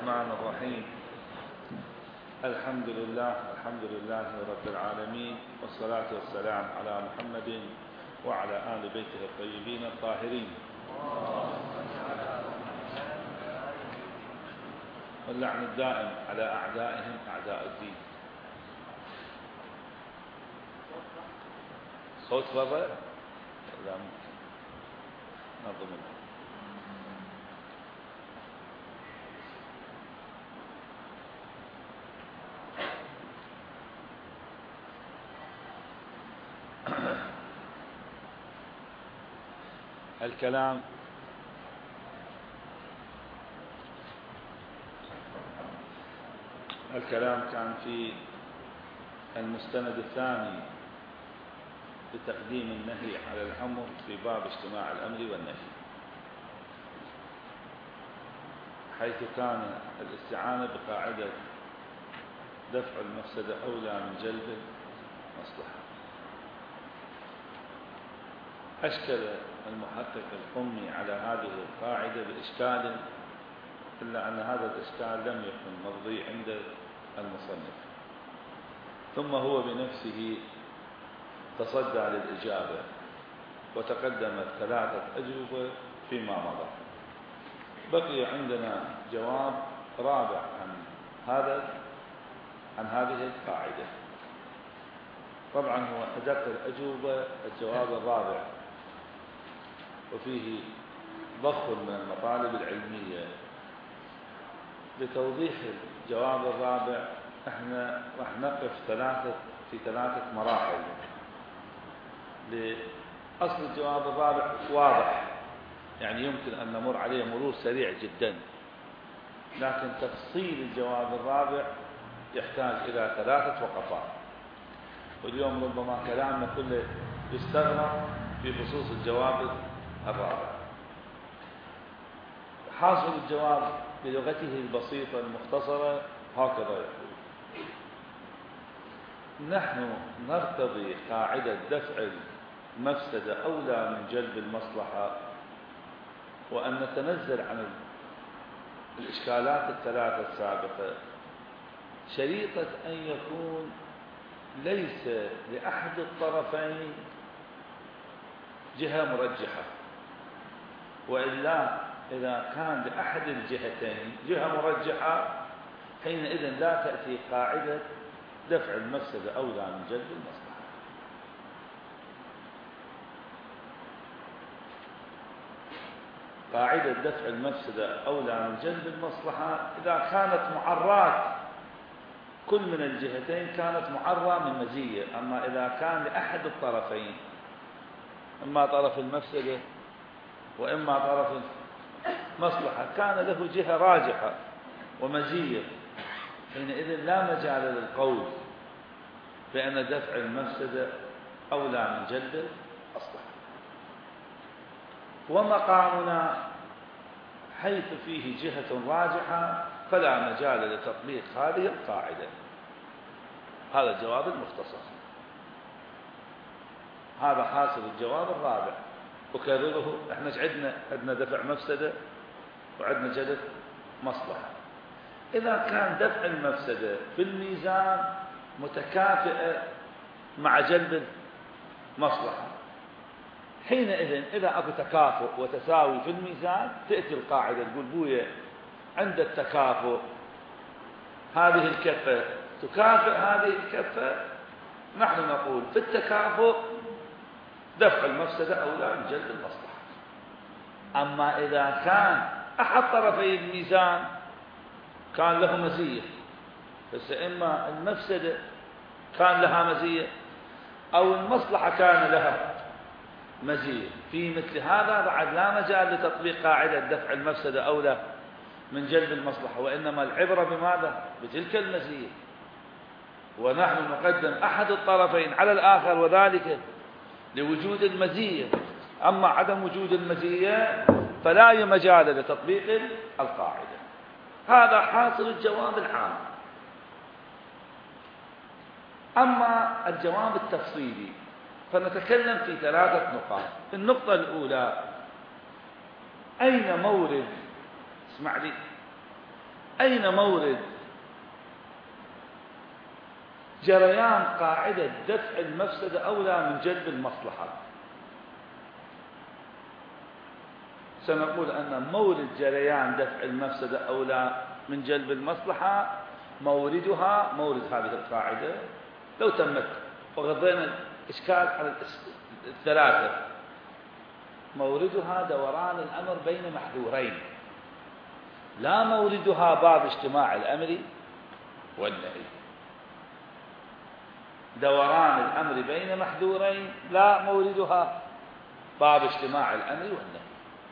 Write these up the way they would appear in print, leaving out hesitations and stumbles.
الرحمن الرحيم. الحمد لله رب العالمين، والصلاة والسلام على محمد وعلى آل بيته الطيبين الطاهرين، واللعن الدائم على أعدائهم أعداء الدين. صوت برا؟ لا نظم. الكلام كان في المستند الثاني بتقديم النهي على الأمر في باب اجتماع الأمر والنهي، حيث كان الاستعانة بقاعدة دفع المفسدة أولى من جلب المصلحة. أشكل المحقق القمي على هذه القاعدة بإشكال، إلا أن هذا الإشكال لم يكن مرضي عند المصنف، ثم هو بنفسه تصدى للإجابة وتقدمت 3 أجوبة فيما مضى. بقي عندنا جواب رابع عن هذه القاعدة. طبعا هو أدق الأجوبة الجواب الرابع، وفيه ضخ من المطالب العلمية. لتوضيح الجواب الرابع احنا راح نقف في 3 مراحل. لأصل الجواب الرابع واضح، يعني يمكن أن نمر عليه مرور سريع جدا، لكن تفصيل الجواب الرابع يحتاج إلى 3 وقفات، واليوم ربما كلامنا كله يستغرق في خصوص الجواب الرابع. حاصل الجواب بلغته البسيطة المختصرة هكذا يقول: نحن نرتضي قاعدة دفع المفسدة أولى من جلب المصلحة، وأن نتنزل عن الإشكالات ال3 السابقة شريطة أن يكون ليس لأحد الطرفين جهة مرجحة، وإلا إذا كان لأحد الجهتين جهة مرجحة حينئذ لا تأتي قاعدة دفع المفسدة أولى من جلب المصلحة. قاعدة دفع المفسدة أولى من جلب المصلحة إذا كانت معرات كل من الجهتين كانت معرة من مزية، أما إذا كان لأحد الطرفين إما طرف المفسدة وإما طرف المصلحة كان له جهة راجحة ومزية، حينئذ لا مجال للقول بأن دفع المفسدة أولى من جلب المصلحة. ومقامنا حيث فيه جهة راجحة فلا مجال لتطبيق هذه القاعدة. هذا الجواب المختصر، هذا حاصل الجواب الرابع. أكرره، احنا عندنا دفع مفسدة وعندنا جلب مصلحة. إذا كان دفع المفسدة في الميزان متكافئة مع جلب المصلحة، حينئذ إذا أكو تكافؤ وتساوي في الميزان تأتي القاعدة تقول بويا عند التكافؤ هذه الكفة تكافئ هذه الكفة، نحن نقول في التكافؤ دفع المفسدة أولى من جلب المصلحة. أما إذا كان أحد طرفي الميزان كان له مزية، بس إما المفسدة كان لها مزية أو المصلحة كان لها مزية، في مثل هذا بعد لا مجال لتطبيق قاعدة دفع المفسدة أولى من جلب المصلحة، وإنما العبرة بماذا؟ بتلك المزية، ونحن نقدم أحد الطرفين على الآخر، وذلك لوجود المزية. أما عدم وجود المزية فلا مجال لتطبيق القاعدة. هذا حاصل الجواب العام. أما الجواب التفصيلي فنتكلم في 3 نقاط. النقطة الأولى: أين مورد، اسمع لي، أين مورد جريان قاعدة دفع المفسدة أولى من جلب المصلحة؟ سنقول أن مورد جريان دفع المفسدة أولى من جلب المصلحة موردها مورد هذه القاعدة لو تمت وغضينا الإشكال على الثلاثة، موردها دوران الأمر بين محذورين، لا موردها باب اجتماع الأمر والنهي. دوران الأمر بين محذورين لا موردها باب اجتماع الأمر والنهي.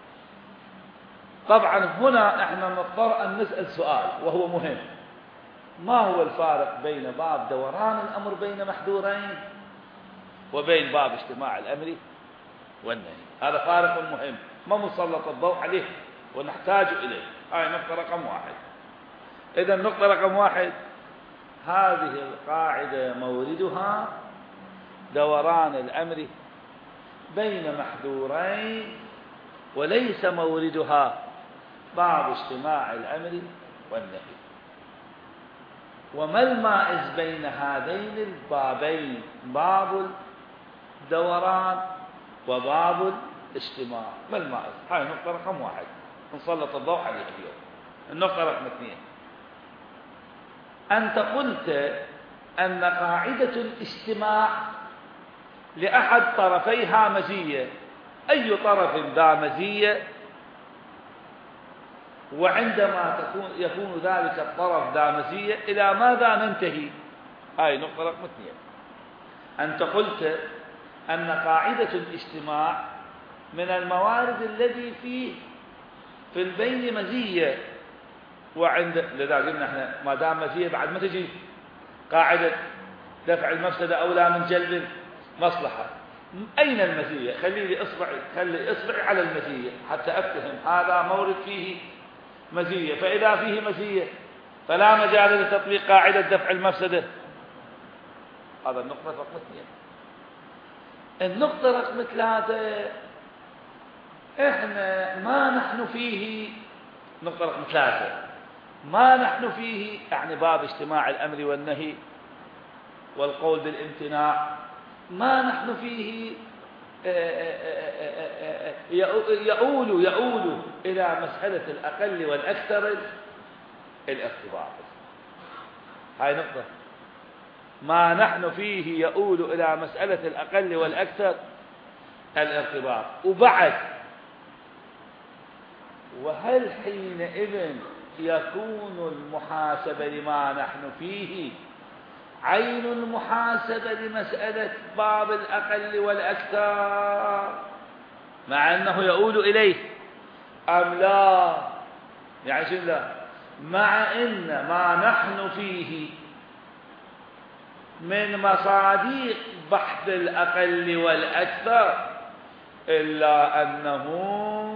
طبعا هنا احنا نضطر أن نسأل سؤال وهو مهم: ما هو الفارق بين باب دوران الأمر بين محذورين وبين باب اجتماع الأمر والنهي؟ هذا فارق مهم ما مسلط الضوء عليه ونحتاج إليه. هاي نقطة رقم واحد. إذا النقطة رقم واحد: هذه القاعدة موردها دوران الأمر بين محذورين وليس موردها باب اجتماع الأمر والنهي. وما المائز بين هذين البابين؟ باب الدوران وباب الاجتماع. ما المائز؟ هاي النقطة رقم واحد نسلط الضوء عليها اليوم. النقطة رقم اثنين: أنت قلت أن قاعدة الاجتماع لأحد طرفيها مزية. أي طرف ذا مزية؟ وعندما يكون ذلك الطرف ذا مزية إلى ماذا ننتهي؟ هاي نقطة رقم اثنين. أنت قلت أن قاعدة الاجتماع من الموارد الذي فيه في البين مزية، لذا قلنا احنا ما دام مزية بعد ما تجي قاعدة دفع المفسدة أولى من جلب المصلحة. أين المزية؟ خلي إصبعي على المزية حتى أفتهم هذا مورد فيه مزية. فإذا فيه مزية فلا مجال لتطبيق قاعدة دفع المفسدة. هذا النقطة رقم اثنين. النقطة رقم ثلاثة: احنا ما نحن فيه. نقطة رقم ثلاثة: ما نحن فيه يعني باب اجتماع الأمر والنهي والقول بالامتناع، ما نحن فيه يؤول إلى مسألة الأقل والأكثر الارتباط. هاي نقطة. ما نحن فيه يؤول إلى مسألة الأقل والأكثر الارتباط. وبعد: وهل حينئذ يكون المحاسبة لما نحن فيه عين المحاسبة لمسألة باب الأقل والأكثر مع أنه يؤول إليه أم لا؟ يعني شو لا؟ مع أن ما نحن فيه من مصادق بحث الأقل والأكثر إلا أنه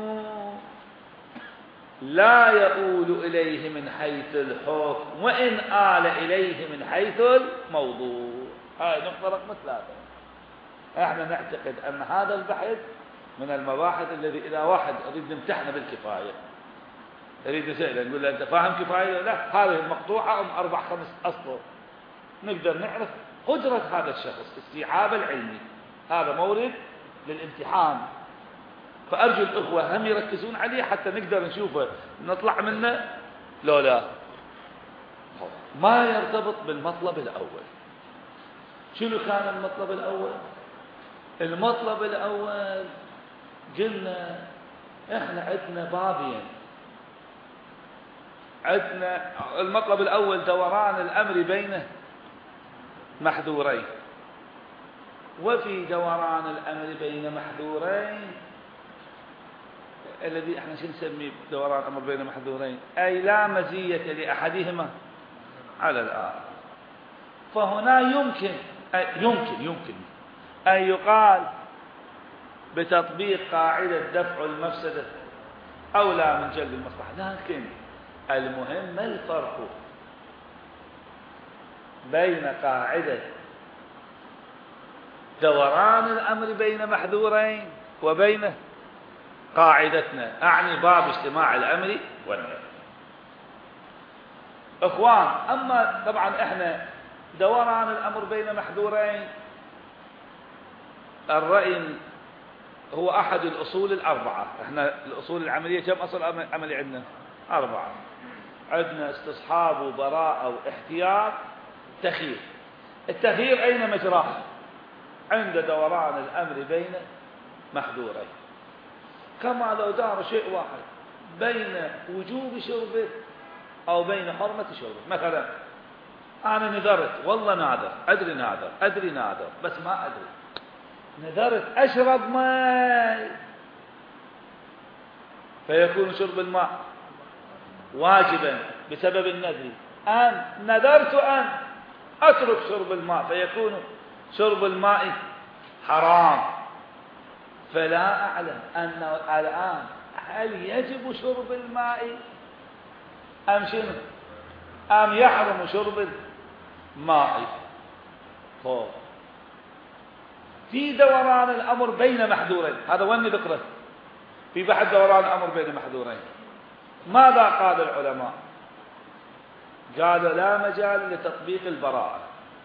لا يؤول إليه من حيث الحكم وإن آل إليه من حيث الموضوع. هاي نقطة رقم ثلاثة. احنا نعتقد أن هذا البحث من المباحث الذي إذا واحد أريد نمتحنه بالكفاية، أريد نسأله نقول له أنت فاهم كفاية؟ لا، هذه المقطوعة أم 4-5 أسطر، نقدر نعرف قدرة هذا الشخص استيعاب العلمي. هذا مورد للامتحان، فأرجو الأخوة هم يركزون عليه حتى نقدر نشوفه نطلع منه. لا ما يرتبط بالمطلب الأول. شنو كان المطلب الأول؟ المطلب الأول قلنا احنا عندنا بابين. عندنا المطلب الأول دوران الأمر بين محذورين، وفي دوران الأمر بين محذورين الذي احنا شو نسميه دوران الأمر بين محذورين، أي لا مزية لأحدهما على الآخر. فهنا يمكن أن يقال بتطبيق قاعدة دفع المفسدة أولى من جلب المصلحة. لكن المهم ما الفرق بين قاعدة دوران الأمر بين محذورين وبين قاعدتنا، أعني باب اجتماع الأمر والنهي. اخوان. اما طبعا احنا دوران الامر بين محذورين، الرأي هو احد الاصول الاربعة. احنا الاصول العملية كم اصل عملي عندنا؟ 4. عندنا استصحاب وبراءة واحتياط تخيير. التخيير اين مجراه؟ عند دوران الامر بين محذورين. كما لو دار شيء واحد بين وجوب شربه او بين حرمة شربه. مثلا انا نذرت، والله ناذر، ادري ناذر بس ما ادري، نذرت اشرب ماء، فيكون شرب الماء واجبا بسبب النذر. نذرت ان اترك شرب الماء، فيكون شرب الماء حرام. فلا اعلم انه الان هل يجب شرب الماء ام شنو، ام يحرم شرب الماء. في دوران الامر بين محذورين، هذا وين ذكره في بحث دوران الامر بين محذورين. ماذا قال العلماء؟ قالوا لا مجال لتطبيق البراءة،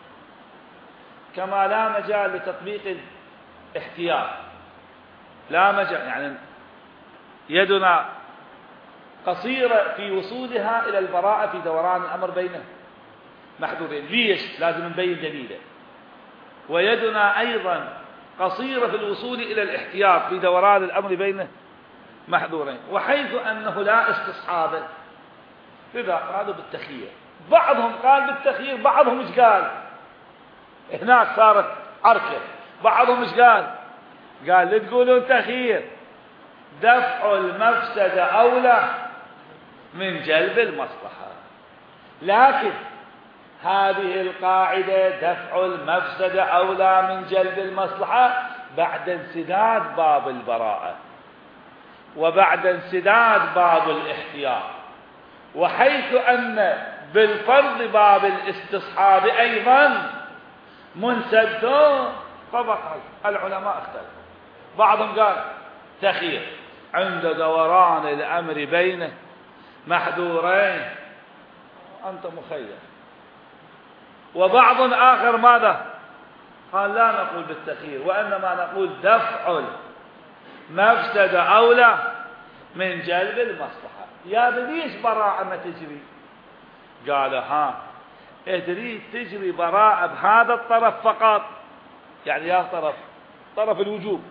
كما لا مجال لتطبيق الاحتياط. لا مجال، يعني يدنا قصيرة في وصولها إلى البراءة في دوران الأمر بين محذورين. ليش؟ لازم نبين دليله. ويدنا أيضا قصيرة في الوصول إلى الاحتياط في دوران الأمر بين محذورين. وحيث أنه لا استصحاب، لذا قالوا بالتخيير. بعضهم قال بالتخيير، بعضهم ايش قال؟ هناك صارت عركة. بعضهم ايش قال؟ قال لا تقولون تخيير، دفع المفسدة أولى من جلب المصلحة. لكن هذه القاعدة دفع المفسدة أولى من جلب المصلحة بعد انسداد باب البراءة وبعد انسداد باب الاحتياط. وحيث أن بالفرض باب الاستصحاب أيضا منسد، طبقا العلماء اختلفوا. بعضهم قال تخيير عند دوران الأمر بين محذورين، أنت مخير. وبعض آخر ماذا قال؟ لا نقول بالتخيير، وإنما نقول دفع المفسدة أولى من جلب المصلحة. يا ليش براءة ما تجري؟ قال تريد تجري براءة بهذا الطرف فقط، يعني يا طرف الوجوب،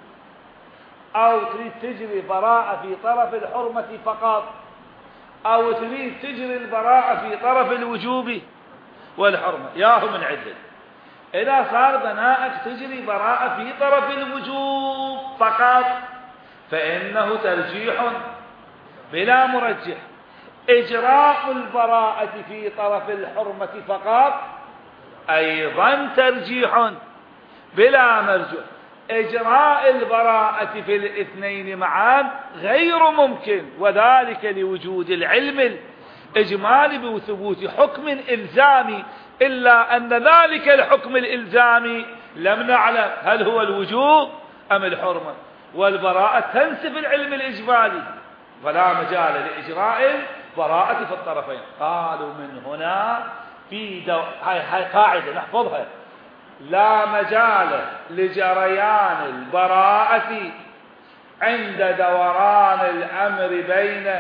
أو تريد تجري براءة في طرف الحرمة فقط، أو تريد تجري البراءة في طرف الوجوب والحرمة. ياهو من عدل. إذا صار بناءك تجري براءة في طرف الوجوب فقط فإنه ترجيح بلا مرجح. إجراء البراءة في طرف الحرمة فقط أيضا ترجيح بلا مرجح. إجراء البراءة في الاثنين معا غير ممكن، وذلك لوجود العلم الإجمالي بثبوت حكم إلزامي، إلا أن ذلك الحكم الإلزامي لم نعلم هل هو الوجوب أم الحرمة، والبراءة تنسف العلم الإجمالي، فلا مجال لإجراء البراءة في الطرفين. قالوا من هنا هاي قاعدة نحفظها: لا مجال لجريان البراءة عند دوران الأمر بين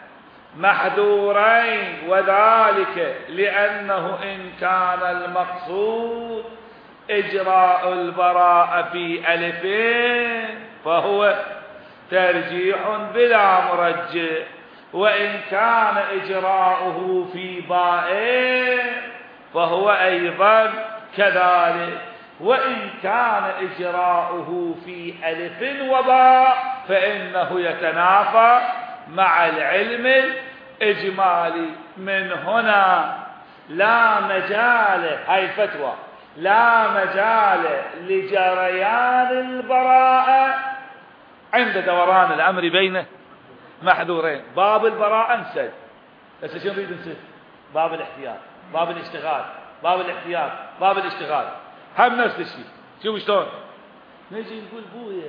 محذورين، وذلك لأنه إن كان المقصود إجراء البراءة في ألفين فهو ترجيح بلا مرجح، وإن كان إجراؤه في باء فهو أيضا كذلك، وإن كان إجراؤه في ألف وباء فإنه يتنافى مع العلم الإجمالي. من هنا لا مجال، هاي الفتوى، لا مجال لجريان البراءة عند دوران الأمر بين محذورين. باب البراءة انسد، بس شو نريد نسد؟ باب الاحتياط، باب الاشتغال، باب الاحتياط، باب الاشتغال، هم نفس الشيء. شوف شلون نجي نقول بويا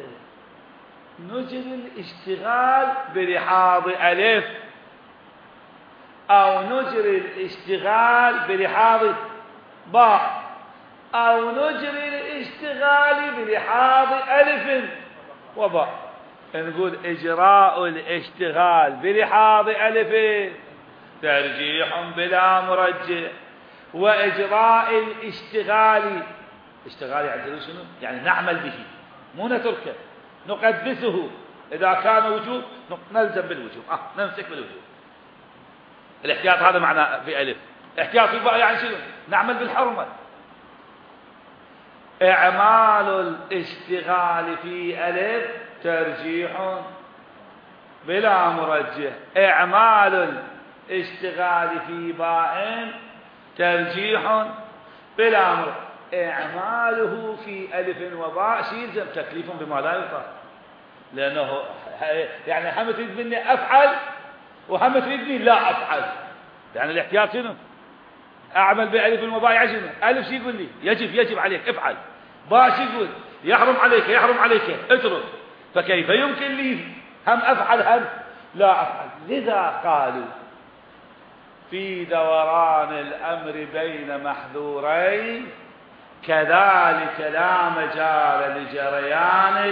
نجري الاشتغال برحاض ألف، أو نجري الاشتغال بلحاظ باء، أو نجري الاشتغال بلحاظ ألف وباء. نقول إجراء الاشتغال بلحاظ ألف ترجيح بلا مرجح، وإجراء الاشتغال، اشتغال يعني شنو؟ يعني نعمل به مو نتركه، نقدسه. إذا كان وجوب نلزم بالوجوب، نمسك بالوجوب. الاحتياط هذا معنى في ألف. احتياط في باء يعني شنو؟ نعمل بالحرمة. إعمال الاشتغال في ألف ترجيح بلا مرجح، إعمال الاشتغال في باء ترجيح بلا مرجح. إعماله في ألف وباء يلزم تكليف بما لا يطاق، لأنه يعني هم تريد مني أفعل وهم تريدني لا أفعل. يعني الاحتياط شنو؟ أعمل بألف وباء يعني شنو؟ ألف شي يقول لي يجب عليك افعل، باء شي يقول يحرم عليك اترك. فكيف يمكن لي هم أفعل هم لا أفعل؟ لذا قالوا في دوران الأمر بين محذورين كذلك لا مجال لجريان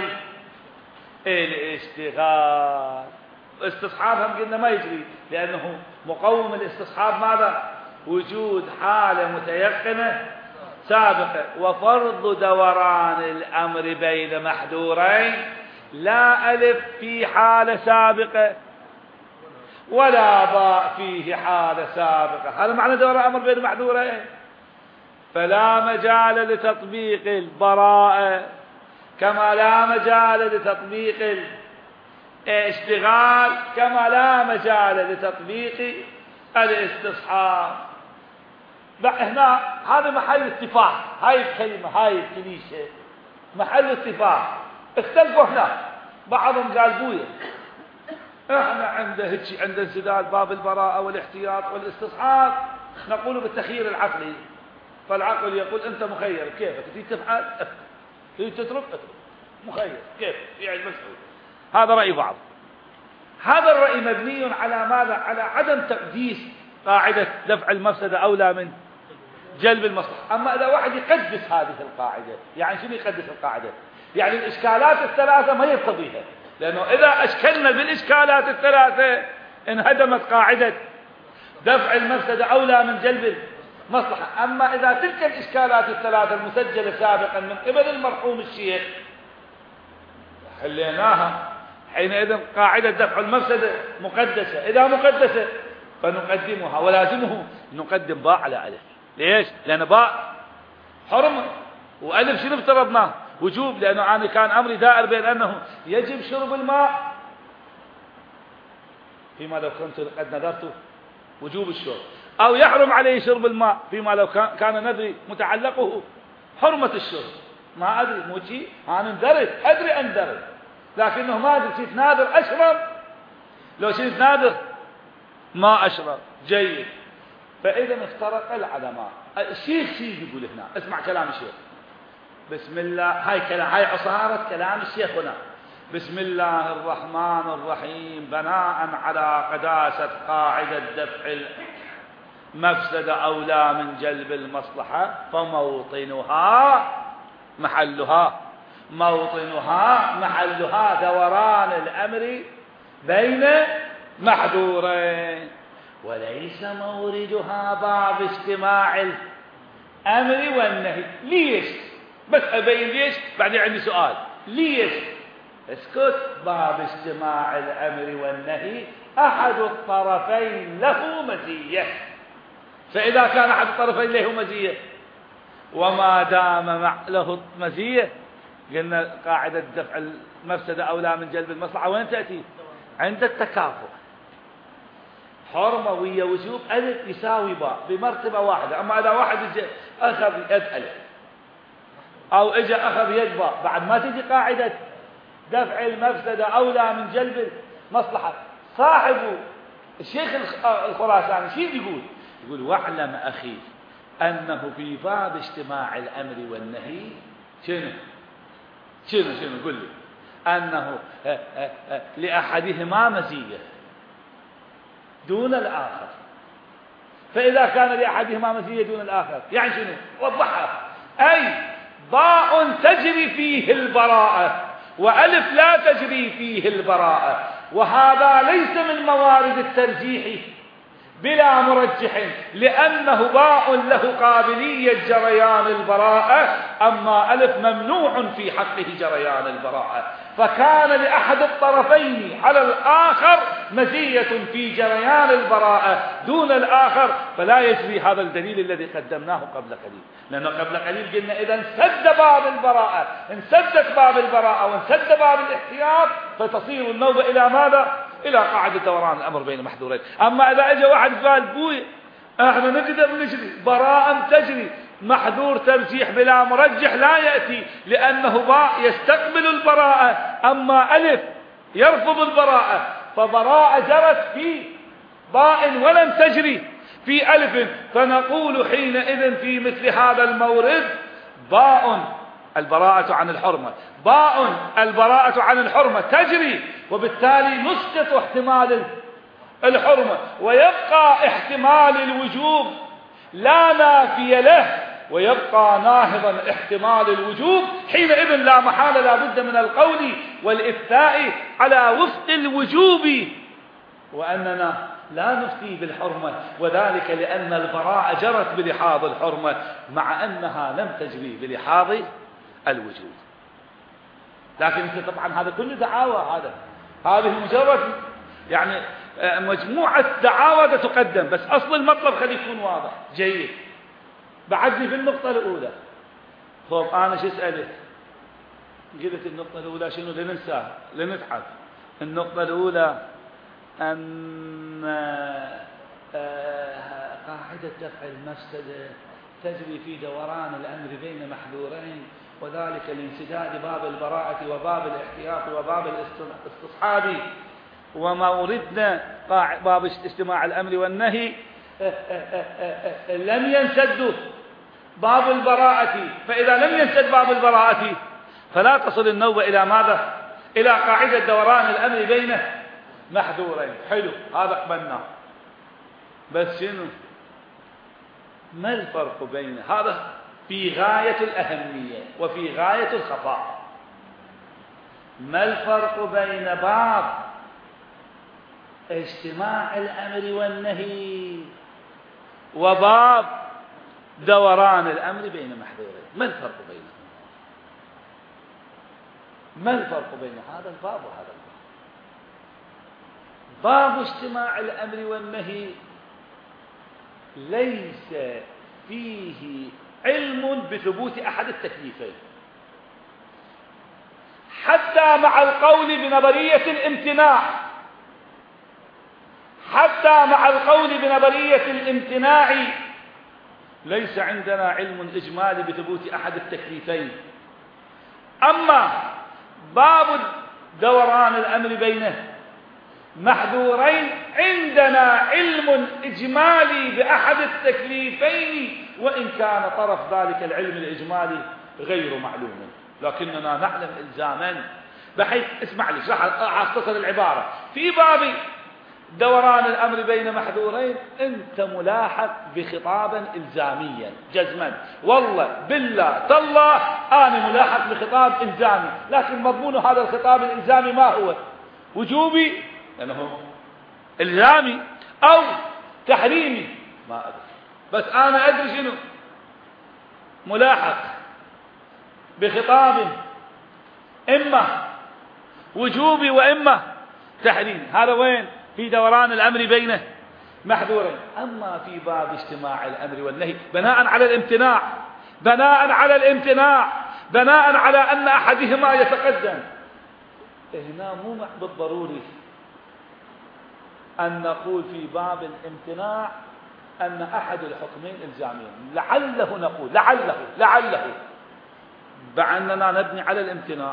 الاشتغال. استصحاب هم قلنا ما يجري، لأنه مقوم الاستصحاب ماذا؟ وجود حالة متيقنة سابقة. وفرض دوران الأمر بين محذورين لا ألف في حالة سابقة ولا باء فيه حالة سابقة. هذا معنى دوران الأمر بين محذورين. فلا مجال لتطبيق البراءة كما لا مجال لتطبيق الاشتغال، كما لا مجال لتطبيق الاستصحاب. هنا هذا محل اتفاق، هاي الكلمة هاي الكليشة محل اتفاق. اختلفوا هنا، بعضهم قال بويا احنا عنده انسداد باب البراءة والاحتياط والاستصحاب نقول بالتخيير العقلي. فالعقل يقول انت مخير كيفك، تريد تفعل تريد تترك مخير كيف يعني مسؤول. هذا رأي بعض. هذا الرأي مبني على ماذا؟ على عدم تقديس قاعدة دفع المفسدة أولى من جلب المصلحة. أما إذا واحد يقدس هذه القاعدة، يعني شنو يقدس القاعدة؟ يعني الإشكالات الثلاثة ما يرتضيها، لأنه إذا أشكلنا بالإشكالات الثلاثة انهدمت قاعدة دفع المفسدة أولى من جلب المصلحة. أما إذا تلك الإشكالات الثلاثة المسجلة سابقا من قبل المرحوم الشيخ حليناها، حينئذ قاعدة دفع المفسدة مقدسة. إذا مقدسة فنقدمها، ولازمه نقدم باء على ألف. ليش؟ لأن باء حرمة وألف شنو افترضناه؟ وجوب، لأنه أنا كان أمري دائر بين أنه يجب شرب الماء فيما لو كنت قد نذرت وجوب الشرب، أو يحرم عليه شرب الماء فيما لو كان نذري متعلقه حرمة الشرب. ما أدري موجي أنا اندرت أدري أندرت، لكنه ما أدري شيء نادر أشرب، لو شيء نادر ما أشرب. جيد. فإذا افترق العلماء. الشيخ يقول هنا، اسمع كلام الشيخ. بسم الله، هاي عصارة كلام الشيخ هنا. بسم الله الرحمن الرحيم. بناء على قداسة قاعدة دفع المفسدة أولى من جلب المصلحة فموطنها محلها دوران الأمر بين محذورين، وليس موردها باب اجتماع الأمر والنهي. ليش؟ بس أبين ليش، بعدين عندي سؤال. ليش؟ اسكت. باب اجتماع الأمر والنهي أحد الطرفين له مزية، فإذا كان أحد الطرفين له مزية وما دام له مزية، قلنا قاعدة دفع المفسدة أولى من جلب المصلحة وين تأتي؟ عند التكافؤ. حرمة ويا وجوب ألف يساوي باء بمرتبة واحدة. أما إذا واحد أخذ يد ألف أو إجا أخذ يد باء، بعد ما تجي قاعدة دفع المفسدة أولى من جلب المصلحة. صاحب الشيخ الخراساني شيء يقول واعلم أخي أنه في باب اجتماع الأمر والنهي شنو قل لي أنه لأحدهما مزية دون الآخر، فإذا كان لأحدهما مزية دون الآخر يعني شنو؟ وضحها. أي باء تجري فيه البراءة وألف لا تجري فيه البراءة، وهذا ليس من موارد الترجيح بلا مرجح، لأنه باء له قابلية جريان البراءة، أما ألف ممنوع في حقه جريان البراءة، فكان لأحد الطرفين على الآخر مزية في جريان البراءة دون الآخر، فلا يجري هذا الدليل الذي قدمناه قبل قليل. لأنه قبل قليل قلنا إذا انسد باب البراءة، انسدت باب البراءة وانسد باب الاحتياط، فتصير النوبة إلى ماذا؟ إلى قاعدة دوران الأمر بين محذورين. أما إذا أجى واحد قال بوي احنا نقدر نجري براءة تجري، محذور ترجيح بلا مرجح لا يأتي، لأنه باء يستقبل البراءة، أما ألف يرفض البراءة، فبراءة جرت في باء ولم تجري في ألف، فنقول حينئذ في مثل هذا المورد باء البراءة عن الحرمة، باء البراءة عن الحرمة تجري، وبالتالي نسقط احتمال الحرمة ويبقى احتمال الوجوب لا نافي له، ويبقى ناهضا احتمال الوجوب. حينئذ لا محالة لا بد من القول والإفتاء على وفق الوجوب، وأننا لا نفتي بالحرمة، وذلك لأن البراءة جرت بلحاظ الحرمة مع أنها لم تجري بلحاظ الوجوب. لكن انت طبعا هذا كل دعاوى، هذه مجرد يعني مجموعة دعاوى تقدم، بس أصل المطلب خلي يكون واضح جيد. بعدني في النقطة الأولى. طب أنا شو أسألك؟ قلت النقطة الأولى شنو؟ لننساها لنتعب. النقطة الأولى أن قاعدة دفع المفسدة تجري في دوران الأمر بين محذورين، وذلك لانسداد باب البراءة وباب الاحتياط وباب الاستصحاب، وموردنا باب اجتماع الأمر والنهي لم ينسد باب البراءة، فإذا لم ينسد باب البراءة فلا تصل النوبة إلى ماذا؟ إلى قاعدة دوران الأمر بين محذورين. حلو، هذا قبلناه، بس شنو؟ ما الفرق بين هذا؟ في غاية الأهمية وفي غاية الخطأ. ما الفرق بين باب اجتماع الأمر والنهي وباب دوران الأمر بين محذورين؟ ما الفرق بينهم؟ ما الفرق بين هذا الباب وهذا الباب؟ باب اجتماع الأمر والنهي ليس فيه علم بثبوت أحد التكليفين، حتى مع القول بنظرية الامتناع، حتى مع القول بنظرية الامتناع ليس عندنا علم إجمالي بثبوت أحد التكليفين. أما باب دوران الأمر بينه محذورين عندنا علم إجمالي بأحد التكليفين، وإن كان طرف ذلك العلم الإجمالي غير معلوم، لكننا نعلم إلزاما بحيث اسمع لي راح أختصر العبارة. في باب دوران الأمر بين محذورين أنت ملاحق بخطابا إلزاميا جزما، والله بالله تالله أنا ملاحق بخطاب إلزامي، لكن مضمون هذا الخطاب الإلزامي ما هو؟ وجوبي لأنه إلزامي أو تحريمي ما أدري، بس أنا أدري شنو ملاحق بخطاب إما وجوبي وإما تحريمي. هذا وين؟ في دوران الأمر بينه محذورين. أما في باب اجتماع الأمر والنهي بناء على الامتناع، بناء على الامتناع، بناء على أن أحدهما يتقدم، هنا مو بالضروري أن نقول في باب الامتناع أن أحد الحكمين إلزاميين. لعله نقول لعله بأننا نبني على الامتناع،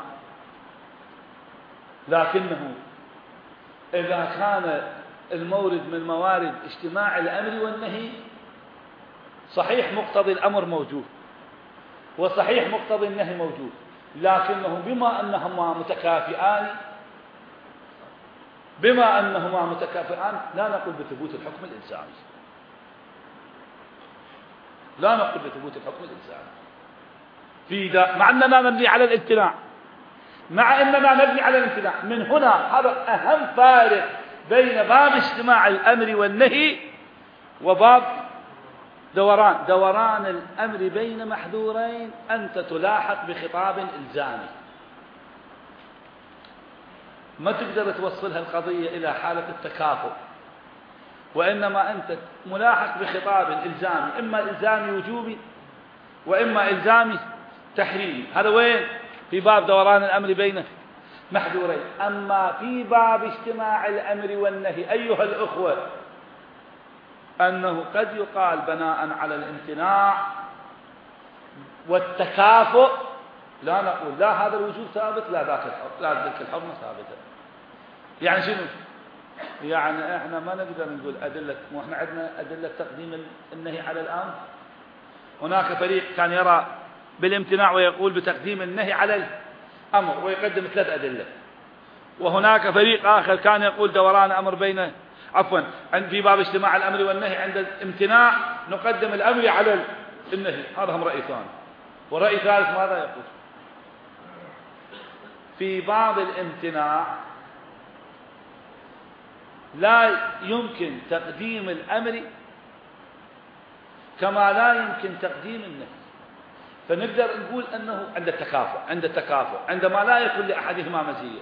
لكنه إذا كان المورد من موارد اجتماع الأمر والنهي صحيح مقتضي الأمر موجود وصحيح مقتضي النهي موجود، لكنه بما أنهما متكافئان لا نقول بثبوت الحكم الإلزامي. لا نقول بثبوت الحكم الإلزامي مع أننا نبني على الامتناع، مع أننا نبني على الامتناع. من هنا هذا أهم فارق بين باب اجتماع الأمر والنهي وباب دوران الأمر بين محذورين. أنت تلاحق بخطاب إلزامي، ما تقدر توصلها القضية إلى حالة التكافؤ، وإنما أنت ملاحق بخطاب إلزامي، إما إلزامي وجوبي وإما إلزامي تحريمي. هذا وين؟ في باب دوران الأمر بين محذورين. أما في باب اجتماع الأمر والنهي أيها الأخوة، أنه قد يقال بناء على الامتناع والتكافؤ لا نقول لا هذا الوجوب ثابت لا ذاك الحرمة ثابتة. يعني شنو؟ يعني احنا ما نقدر نقول أدلة، واحنا عندنا أدلة تقديم النهي على الأمر. هناك فريق كان يرى بالامتناع ويقول بتقديم النهي على الأمر ويقدم 3 أدلة، وهناك فريق آخر كان يقول دوران أمر بين في باب اجتماع الأمر والنهي عند الامتناع نقدم الأمر على النهي. هذا هم رأي ثاني. ورأي ثالث ماذا يقول؟ في باب الامتناع لا يمكن تقديم الأمر كما لا يمكن تقديم النهي، فنقدر نقول أنه عند التكافؤ عندما لا يكون لأحدهما مزية.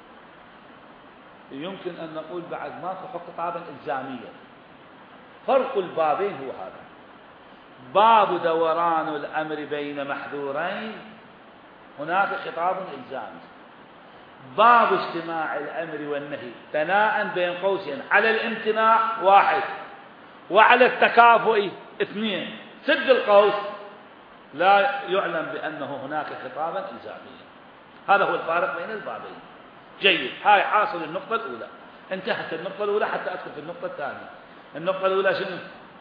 يمكن أن نقول بعد ماكو خطابا إلزاميا. فرق البابين هو هذا: باب دوران الأمر بين محذورين هناك خطاب إلزامي، باب اجتماع الأمر والنهي بناء بين قوسين على الامتناع 1 وعلى التكافؤ 2 سد القوس لا يعلم بأنه هناك خطابا إلزاميا. هذا هو الفارق بين البابين. جيد، هاي حاصل النقطة الأولى. انتهت النقطة الأولى حتى أدخل في النقطة الثانية. النقطة الأولى شنو؟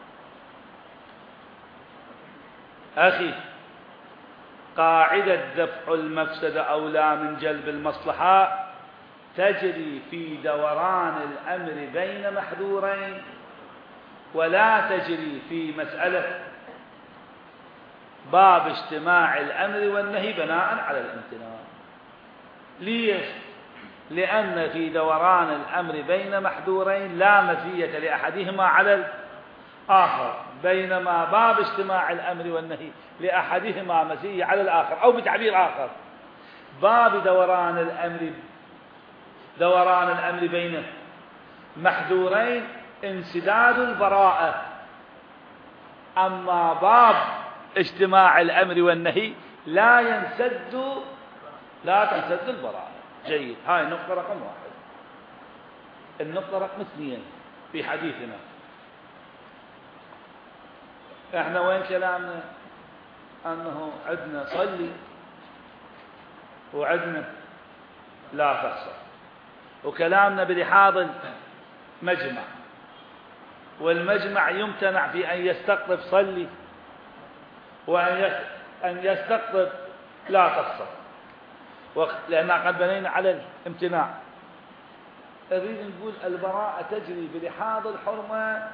أخي، قاعدة دفع المفسدة أولى من جلب المصلحة تجري في دوران الأمر بين محذورين، ولا تجري في مسألة باب اجتماع الأمر والنهي بناء على الامتناع. ليش؟ لأن في دوران الأمر بين محذورين لا مزية لأحدهما على الآخر، بينما باب اجتماع الأمر والنهي لأحدهما مزية على الآخر. أو بتعبير آخر، باب دوران الأمر بين محذورين انسداد البراءة، أما باب اجتماع الأمر والنهي لا تنسد البراءة. جيد، هاي النقطة رقم 1. النقطة رقم 2 في حديثنا، احنا وين كلامنا؟ أنه عندنا صلي وعندنا لا تخسر، وكلامنا بلحاظ المجمع، والمجمع يمتنع في أن يستقطب صلي وأن يستقطب لا تخسر، لأننا قد بنينا على الامتناع. أريد نقول البراءة تجري بلحاظ الحرمة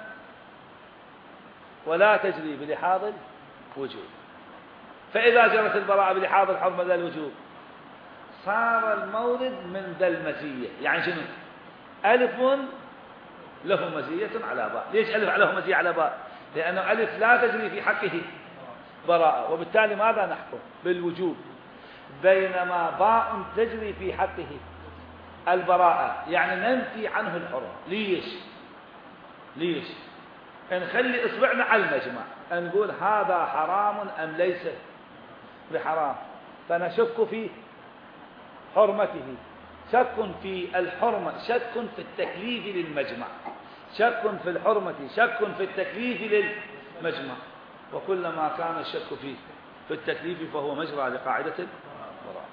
ولا تجري بلحاظ الوجوب. فإذا جرت البراءة بلحاظ الحرمة ذا الوجوب صار المورد من ذا المزية. يعني شنو؟ ألف له مزية على باء. ليش ألف له مزية على باء؟ لأنه ألف لا تجري في حقه براءة، وبالتالي ماذا نحكم؟ بالوجوب، بينما باء تجري في حقه البراءة، يعني ننفي عنه الحرمة. ليش؟ نخلي إصبعنا على المجمع، نقول هذا حرام أم ليس بحرام، فنشك في حرمته. شك في الحرمة، شك في التكليف للمجمع، شك في الحرمة، شك في التكليف للمجمع. وكلما كان الشك في التكليف فهو مجرى لقاعدة البراءة.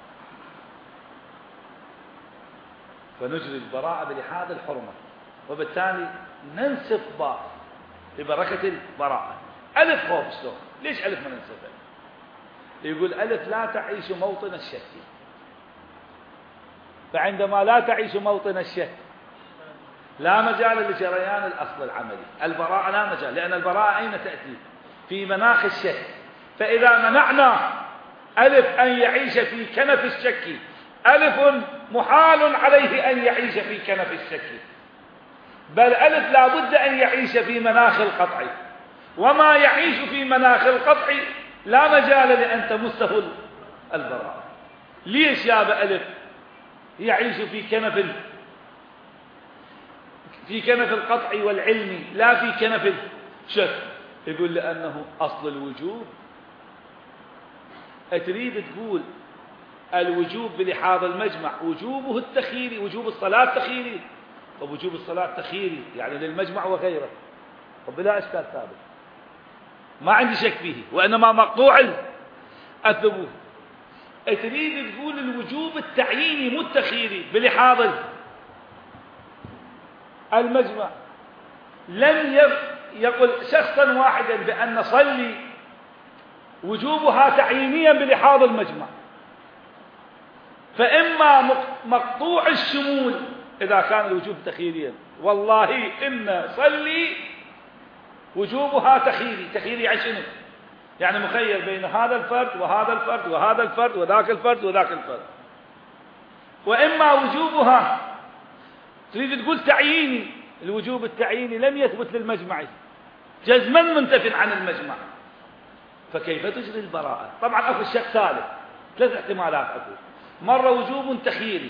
فنجري البراءة بلحاظ الحرمة، وبالتالي ننسف باء ببركة البراءة. ألف خوف شلون؟ ليش ألف ما ننسفه؟ يقول ألف لا تعيش موطن الشك، فعندما لا تعيش موطن الشك لا مجال لجريان الأصل العملي. البراءة لا مجال، لأن البراءة أين تأتي؟ في مناخ الشك. فإذا منعنا ألف أن يعيش في كنف الشك، ألف محال عليه أن يعيش في كنف الشك، بل ألف لا بد أن يعيش في مناخ القطع، وما يعيش في مناخ القطع لا مجال لأن تمسه البراءة. ليش يا ألف يعيش في كنف القطع والعلم لا في كنف الشك؟ يقول لأنه أصل الوجوب. تريد تقول الوجوب بلحاظ المجمع وجوبه التخييري، وجوب الصلاة تخييري. طب وجوب الصلاة تخييري يعني للمجمع وغيره، طب بلا إشكال ثابت، ما عندي شك فيه، وإنما مقطوع الثبوت. تريد تقول الوجوب التعييني مو التخييري بلحاظ المجمع. لم يقل شخصا واحدا بأن صلي وجوبها تعيينيا بلحاظ المجمع، فإما مقطوع الشمول إذا كان الوجوب تخييريا، والله إن صلي وجوبها تخييري. تخييري عشان يعني مخير بين هذا الفرد وهذا الفرد وهذا الفرد وذاك الفرد وذاك الفرد. وإما وجوبها تريد تقول تعييني، الوجوب التعييني لم يثبت للمجمع، جزما منتف عن المجمع، فكيف تجري البراءة؟ طبعا أكو الشك ثالث، 3 احتمالات أكو. مرة وجوب تخييري،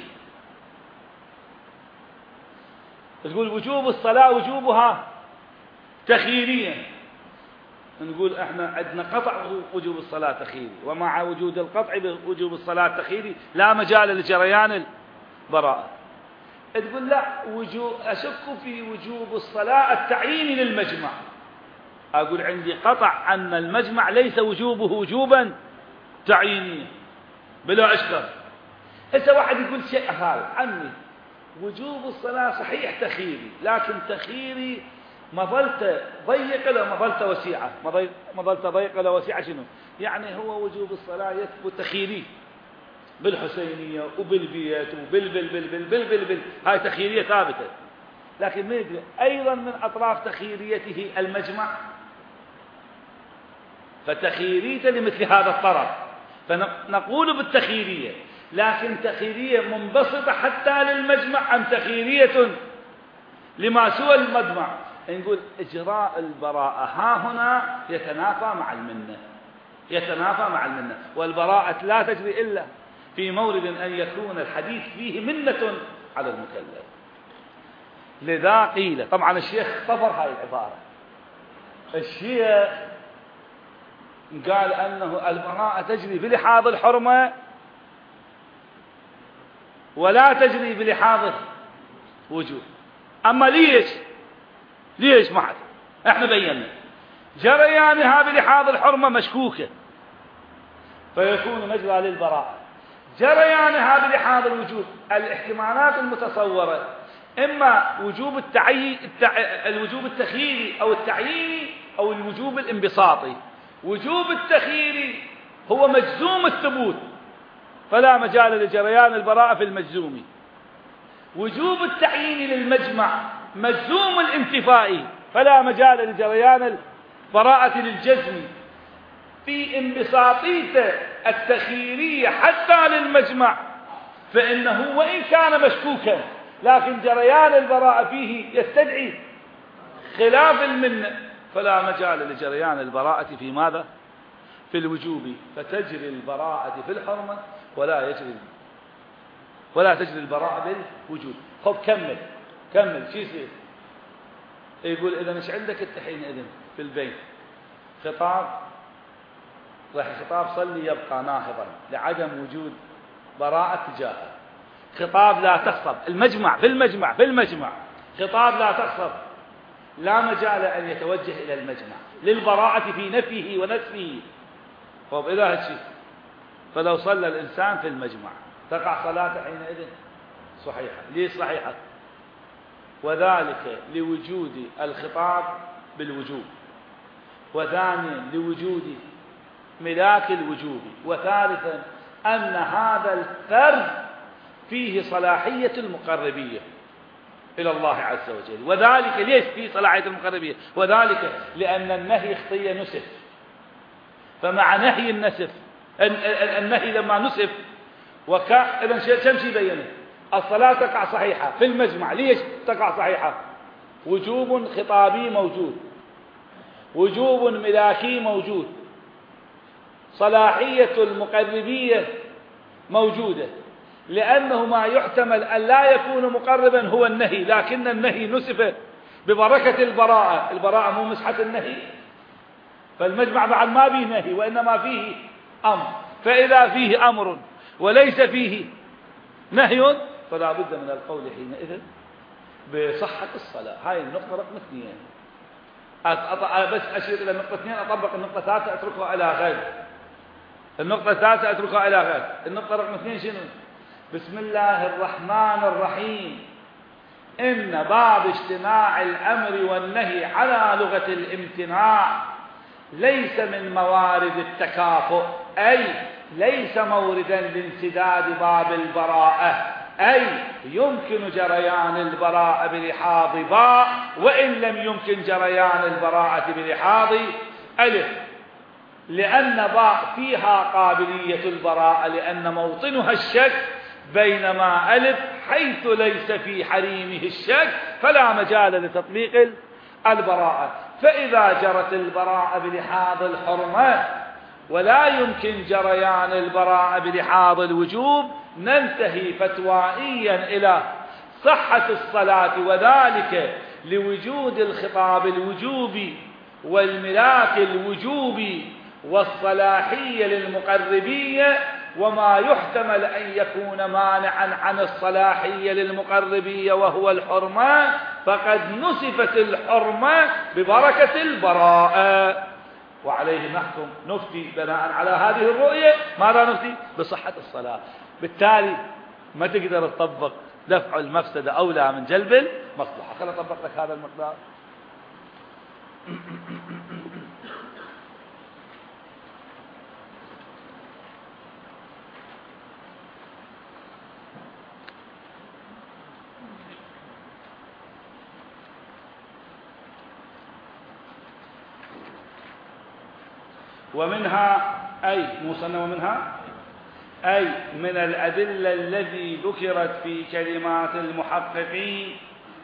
تقول وجوب الصلاة وجوبها تخييريا، نقول احنا عندنا قطع وجوب الصلاة تخييري، ومع وجود القطع بوجوب الصلاة تخييري لا مجال لجريان البراءة. تقول لا، أشك في وجوب الصلاة التعييني للمجمع. أقول عندي قطع أن المجمع ليس وجوبه وجوبا تعيينيا بلا إشكال. هسه واحد يقول شيء هذا عمي، وجوب الصلاة صحيح تخييري، لكن تخييري ما ظلت ضيق ولا ما ظلت وسيعة، ما ظلت ضيق ولا وسيعة. شنو يعني؟ هو وجوب الصلاة يثبت تخييري بالحسينية وبالبيت وبال هاي تخييرية ثابتة، لكن ما يدري أيضا من أطراف تخييريته المجمع، فتخييريته لمثل هذا الطرف، فنقول بالتخييرية، لكن تخييرية منبسطة حتى للمجمع أم تخييرية لما سوى المجمع؟ نقول إجراء البراءة ها هنا يتنافى مع المنة، والبراءة لا تجري إلا في مورد أن يكون الحديث فيه منة على المكلف. لذا قيل، طبعا الشيخ اختصر هاي العبارة، الشيخ قال أنه البراءة تجري بلحاظ الحرمة ولا تجري بلحاظ وجوب. أما ليش ما حد احنا بينا جريانها بلحاظ الحرمة مشكوكة فيكون مجرى للبراءة، جريانها بلحاظ الوجوب الاحتمالات المتصورة إما وجوب الوجوب التخييري أو التعييني أو الوجوب الانبساطي. وجوب التخييري هو مجزوم الثبوت فلا مجال لجريان البراءة في المجزوم. وجوب التعيين للمجمع مجزوم الانتفاء فلا مجال لجريان البراءة للجزم. في انبساطيته التخييرية حتى للمجمع فإنه وإن كان مشكوكا لكن جريان البراءة فيه يستدعي خلاف المنة، فلا مجال لجريان البراءة في ماذا؟ في الوجوب، فتجري البراءة في الحرمة ولا تجري البراءة بالوجوب. خب كمل شو يصير؟ يقول إذا مش عندك التحين إذن في البيت خطاب صلي يبقى ناهضا لعدم وجود براءة تجاهه، خطاب لا تخصب في المجمع خطاب لا تخصب، لا مجال أن يتوجه إلى المجمع للبراءة في نفيه ونسفه. طب إذا هالشيء فلو صلى الإنسان في المجمع تقع صلاته حينئذ صحيحة. ليش صحيحة؟ وذلك لوجود الخطاب بالوجوب، وثانيا لوجود ملاك الوجوب، وثالثا أن هذا الفرد فيه صلاحية المقربية إلى الله عز وجل. وذلك ليش فيه صلاحية المقربية؟ وذلك لأن النهي خطية نسف فمع نهي النسف النهي لما نسف إذن كم شيء بينه؟ الصلاة تقع صحيحة في المجمع. ليش تقع صحيحة؟ وجوب خطابي موجود، وجوب ملاكي موجود، صلاحية المقربية موجودة، لأنه ما يحتمل أن لا يكون مقربا هو النهي، لكن النهي نسف ببركة البراءة. البراءة مو مسحة النهي، فالمجمع بعد ما فيه نهي وإنما فيه أمر. فإذا فيه أمر وليس فيه نهي فلا بد من القول حينئذ بصحة الصلاة. هاي النقطة رقم 2. بس أشير إلى النقطة 2، أطبق النقطة 3 أتركها إلى غير. النقطة 3 أتركها إلى غير. النقطة رقم 2 شنو؟ بسم الله الرحمن الرحيم. إن باب اجتماع الأمر والنهي على لغة الامتناع ليس من موارد التكافؤ، أي ليس موردا لانسداد باب البراءة، أي يمكن جريان البراءة بلحاظ باء وإن لم يمكن جريان البراءة بلحاظ ألف، لأن باء فيها قابلية البراءة لأن موطنها الشك، بينما ألف حيث ليس في حريمه الشك فلا مجال لتطبيق البراءة. فإذا جرت البراءة بلحاظ الحرمة ولا يمكن جريان البراءة بلحاظ الوجوب ننتهي فتوائيا إلى صحة الصلاة، وذلك لوجود الخطاب الوجوبي والملاك الوجوبي والصلاحية للمقربية، وما يحتمل أن يكون مانعا عن الصلاحية للمقربية وهو الحرمة، فقد نسفت الحرمة ببركة البراءة، وعليه نحكم نفتي بناء على هذه الرؤية. ماذا نفتي؟ بصحة الصلاة. بالتالي ما تقدر تطبق دفع المفسدة أولى من جلب المصلحة. خليني أطبق لك هذا المقدار. ومنها أي موصلنا ومنها أي من الأدلة التي ذكرت في كلمات المحققين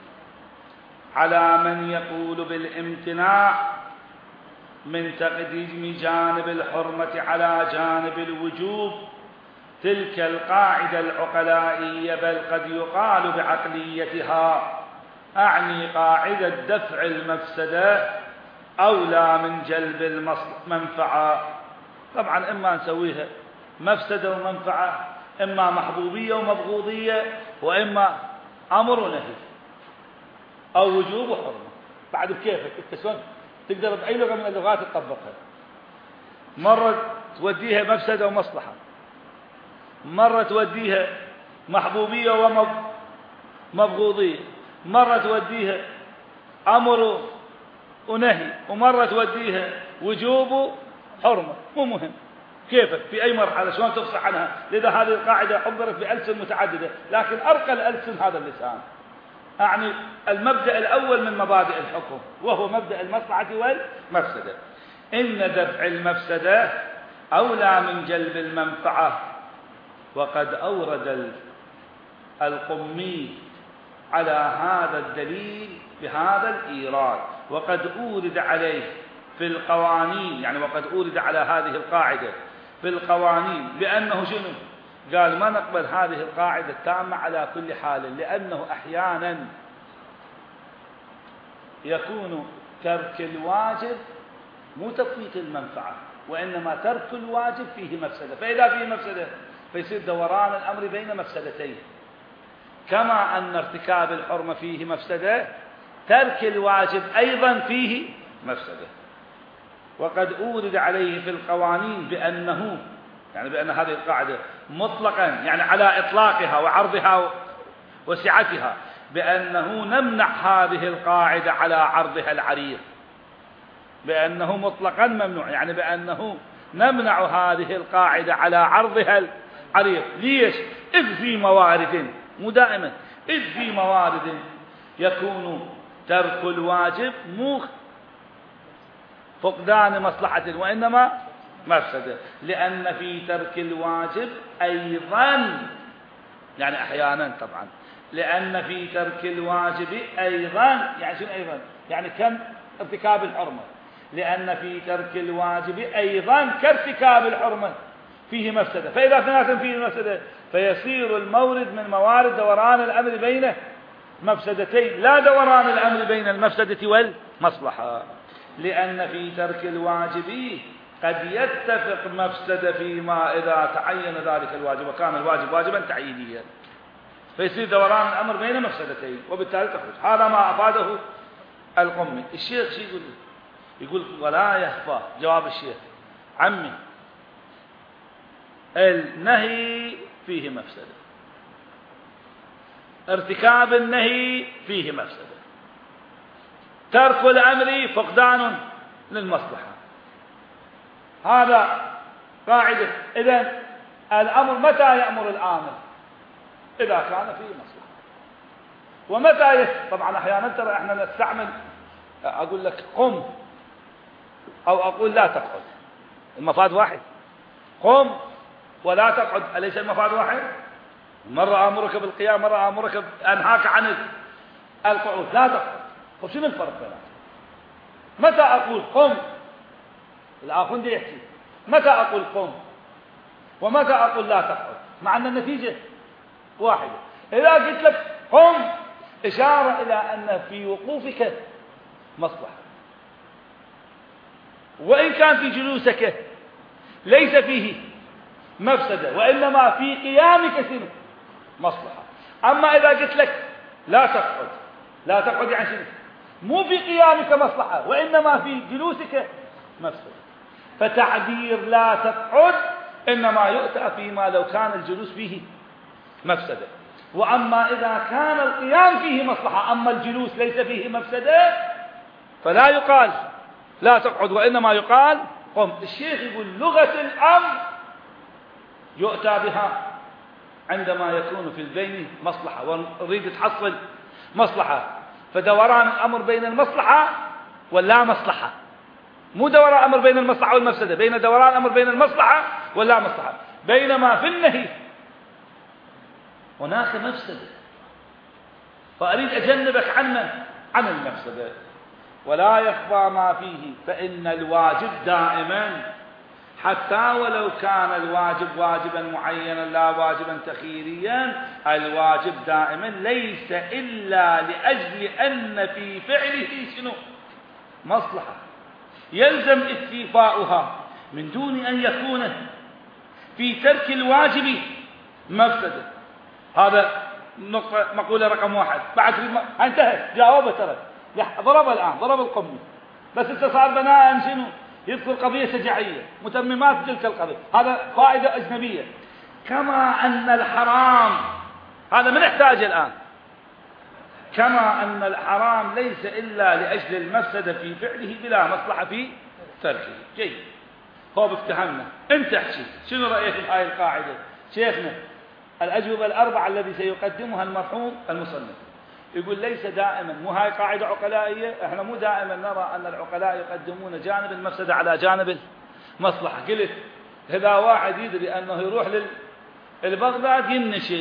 على من يقول بالامتناع من تقديم جانب الحرمة على جانب الوجوب تلك القاعدة العقلائية، بل قد يقال بعقليتها، أعني قاعدة دفع المفسدة أولى من جلب المنفعة. طبعا إما نسويها مفسدة ومنفعة، إما محبوبية ومبغوضية، وإما أمر ونهي أو وجوب وحرمة. بعد بكيفك أنت شلون تقدر بأي لغة من اللغات تطبقها. مرة توديها مفسدة ومصلحة، مرة توديها محبوبية ومبغوضية، مرة توديها أمر ونهي، ومرة توديها وجوب حرمة. مو مهم كيفك في أي مرحلة شلون تفصح عنها. لذا هذه القاعدة عبرت بألسن متعددة، لكن أرقى الألسن هذا اللسان. أعني المبدأ الأول من مبادئ الحكم وهو مبدأ المصلحة والمفسدة. إن دفع المفسدة أولى من جلب المنفعة. وقد أورد القمي على هذا الدليل بهذا الإيراد، وقد أورد عليه في القوانين، يعني وقد أورد على هذه القاعدة في القوانين بأنه شنو؟ قال ما نقبل هذه القاعدة التامة على كل حال، لأنه أحيانا يكون ترك الواجب مو تفويت المنفعة، وإنما ترك الواجب فيه مفسدة. فإذا فيه مفسدة فيصير دوران الأمر بين مفسدتين، كما أن ارتكاب الحرمة فيه مفسدة، ترك الواجب أيضا فيه مفسدة. وقد أورد عليه في القوانين بأنه، يعني بأن هذه القاعدة مطلقا، يعني على إطلاقها وعرضها وسعتها، بأنه نمنع هذه القاعدة على عرضها العريض، بأنه مطلقا ممنوع، يعني بأنه نمنع هذه القاعدة على عرضها العريض. ليش؟ إذ في موارد، مو دائما، إذ في موارد يكون ترك الواجب مو فقدان مصلحة وإنما مفسدة، لأن في ترك الواجب أيضا، يعني أحيانا طبعا، لأن في ترك الواجب أيضا، يعني شنو أيضا؟ يعني كم ارتكاب الحرمة، لأن في ترك الواجب أيضا كارتكاب الحرمة فيه مفسدة، فإذا اثنين فيه مفسدة فيصير المورد من موارد دوران الأمر بين مفسدتين، لا دوران الأمر بين المفسدة والمصلحة، لأن في ترك الواجب قد يتفق مفسدة فيما إذا تعين ذلك الواجب وكان الواجب واجبا تعيينيا، فيصير دوران الأمر بين مفسدتين وبالتالي تخرج. هذا ما أفاده القمي. الشيخ شو يقول؟ يقول ولا يخفى جواب الشيخ عمي النهي فيه مفسدة، ارتكاب النهي فيه مفسدة، ترك الأمر فقدان للمصلحة، هذا قاعدة. إذن الأمر متى يأمر الآمر؟ إذا كان فيه مصلحة. ومتى طبعا أحيانا ترى احنا نستعمل، أقول لك قم أو أقول لا تقعد، المفاد واحد، قم ولا تقعد، أليس المفاد واحد؟ مرة أمرك بالقيام، مرة أمرك أنهاك عن القعود، لا تقعد. طيب شنو الفرق بينهم؟ متى أقول قم؟ الآخوندي يحكي متى أقول قم ومتى أقول لا تقعد، مع أن النتيجة واحدة. إذا قلت لك قم إشارة إلى أن في وقوفك مصلحة، وإن كان في جلوسك ليس فيه مفسدة وإنما في قيامك سنة مصلحة. أما إذا قلت لك لا تقعد، لا تقعد يعني شنو؟ مو في قيامك مصلحة وإنما في جلوسك مفسدة. فتعبير لا تقعد إنما يؤتى فيما لو كان الجلوس فيه مفسدة، وأما إذا كان القيام فيه مصلحة أما الجلوس ليس فيه مفسدة فلا يقال لا تقعد وإنما يقال قم. الشيخ يقول لغة الأمر يؤتى بها عندما يكون في البين مصلحة ونريد تحصل مصلحة، فدوران الأمر بين المصلحة واللا مصلحة، مو دوران الأمر بين المصلحة والمفسدة، بين دوران الأمر بين المصلحة واللا مصلحة. بينما في النهي هناك مفسدة فأريد أجنبك عن المفسدة. ولا يخفى ما فيه، فإن الواجب دائما حتى ولو كان الواجب واجبا معينا لا واجبا تخييريا، الواجب دائما ليس إلا لأجل أن في فعله شنو؟ مصلحة يلزم استيفاؤها من دون أن يكون في ترك الواجب مفسدة. هذا نقطة مقولة رقم واحد. بعد انتهت جاوبه، ترى ضرب الآن ضرب القمي، بس صار بناء شنو؟ يذكر قضية شجاعية متممات تلك القضية. هذا قاعدة أجنبية. كما أن الحرام، هذا من نحتاج الآن، كما أن الحرام ليس إلا لأجل المفسدة في فعله بلا مصلحة في تركه. جيد، هو افتهمنا. انت احكي شنو رأيك في هاي القاعدة شيخنا؟ الأجوبة الأربعة الذي سيقدمها المرحوم المصنف يقول ليس دائما، مو هاي قاعدة عقلائية، احنا مو دائما نرى أن العقلاء يقدمون جانب المفسدة على جانب المصلحة. قلت إذا واحد يدري أنه يروح للبغداد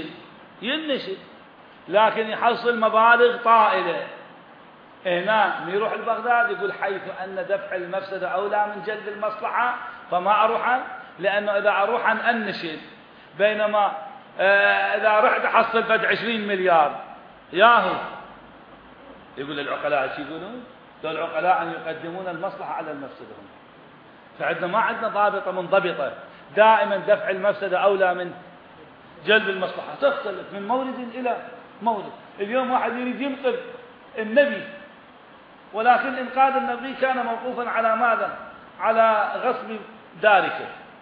ينشل لكن يحصل مبالغ طائلة، هنا يروح البغداد يقول حيث أن دفع المفسدة أولى من جلب المصلحة فما أروح، لأنه إذا أروح أنشل، بينما إذا رحت أحصل فد 20 مليار ياهو. يقول العقلاء شو يقولون؟ دول العقلاء أن يقدمون المصلحة على المفسدة. فعندنا ما عندنا ضابطة منضبطة، دائما دفع المفسدة أولى من جلب المصلحة، تختلف من مورد إلى مورد. اليوم واحد يريد ينقذ النبي، ولكن إنقاذ النبي كان موقوفا على ماذا؟ على غصب دارك.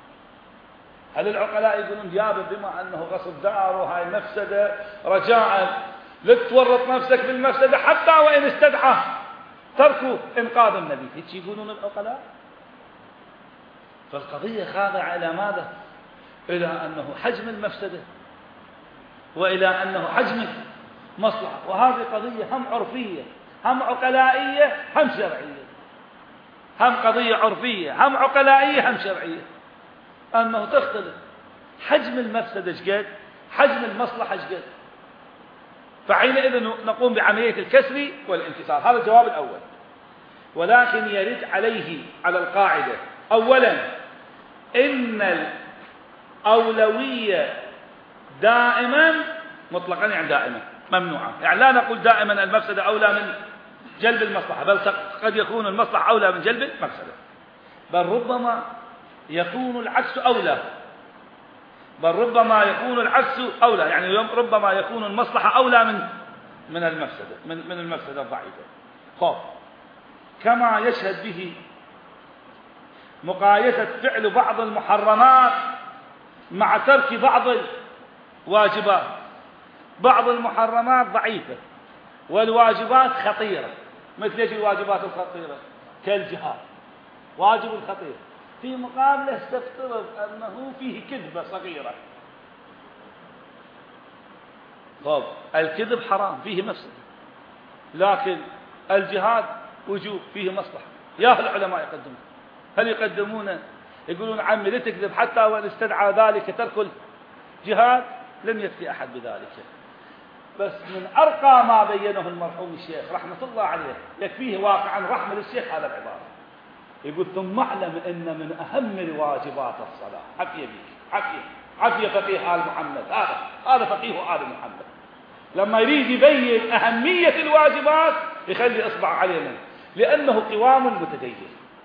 هل العقلاء يقولون يابا بما أنه غصب دار وهاي مفسدة رجاء لا تورط نفسك بالمفسدة حتى وإن استدعى ترك إنقاذ النبي؟ هيك يقولون العقلاء. فالقضية خاضعة إلى ماذا؟ إلى أنه حجم المفسدة وإلى أنه حجم مصلحة. وهذه قضية هم عرفية هم عقلائية هم شرعية، هم قضية عرفية هم عقلائية هم شرعية. أنه تختلف حجم المفسدة شقد، حجم المصلحة شقد، فحينئذ نقوم بعملية الكسر والانكسار. هذا الجواب الأول. ولكن يرد عليه على القاعدة أولا إن الأولوية دائما مطلقا، يعني دائما ممنوعة، يعني لا نقول دائما المفسدة أولى من جلب المصلحة، بل قد يكون المصلحة أولى من جلب المفسدة، بل ربما يكون العكس أولى، يعني ربما يكون المصلحة أولى من المفسدة الضعيفة. خب، كما يشهد به مقايسة فعل بعض المحرمات مع ترك بعض الواجبات. بعض المحرمات ضعيفة والواجبات خطيرة. مثل ايش الواجبات الخطيرة؟ كالجهاد، واجب الخطير، في مقابله استفترض أنه فيه كذبة صغيرة. طب الكذب حرام فيه مفسدة، لكن الجهاد وجوب فيه مصلحة. يا العلماء يقدمون، هل يقدمون يقولون عمي لا تكذب حتى وإن استدعى ذلك ترك الجهاد؟ لم يكفي أحد بذلك. بس من أرقى ما بينه المرحوم الشيخ رحمة الله عليه، يكفيه واقعا رحمة للشيخ هذا العبارة، يقول ثم اعلم أن من أهم الواجبات الصلاة. عفية بك، عفية فقيه آل محمد، هذا فقيه آل محمد لما يريد يبين أهمية الواجبات يخلي إصبع علينا، لأنه قوام المتدين.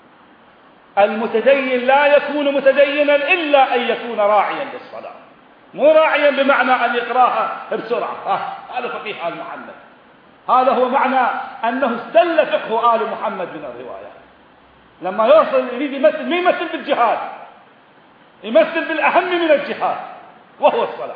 المتدين لا يكون متدينا إلا أن يكون راعيا للصلاة، مو راعيا بمعنى أن يقراها بسرعة. هذا فقيه آل محمد، هذا هو معنى أنه استل فقه آل محمد من الروايات. لما يوصل يريد يمثل، ما يمثل بالجهاد، يمثل بالأهم من الجهاد وهو الصلاة،